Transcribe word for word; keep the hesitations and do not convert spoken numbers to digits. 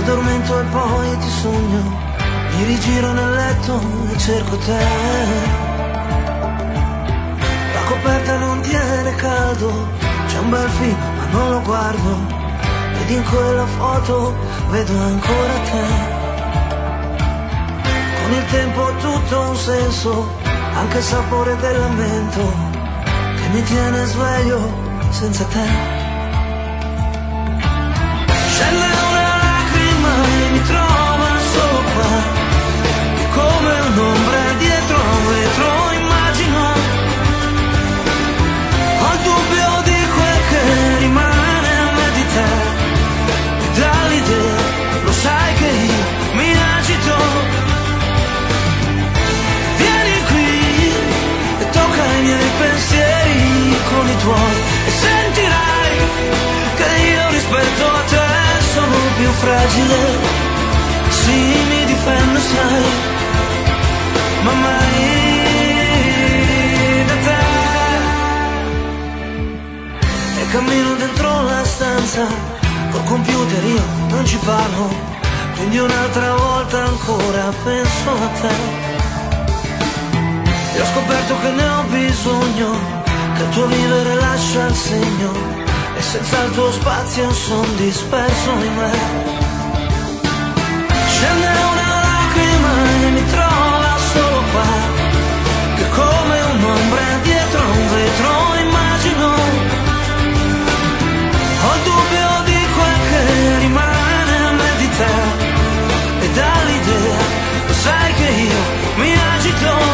addormento e poi ti sogno, mi rigiro nel letto e cerco te. La coperta non tiene caldo, c'è un bel film ma non lo guardo, ed in quella foto vedo ancora te. Con il tempo tutto ha un senso, anche il sapore del lamento che mi tiene sveglio senza te. Scende una lacrima e mi trova solo qua, che come un'ombra dietro un vetro immagino. Ho il dubbio di quel che rimane a me di te, e dall'idea lo sai che io mi agito. Vieni qui e tocca i miei pensieri con i tuoi, e sentirai che io rispetto a te sono più fragile. Sì, mi difendo, sai, ma mai da te. E cammino dentro la stanza, col computer io non ci parlo, quindi un'altra volta ancora penso a te. E ho scoperto che ne ho bisogno, che il tuo vivere lascia il segno, e senza il tuo spazio son disperso in me. Scende una lacrima e mi trova solo qua, che come un'ombra dietro un vetro immagino. Ho il dubbio di quel che rimane a me di te, e dall'idea lo sai che io mi agito.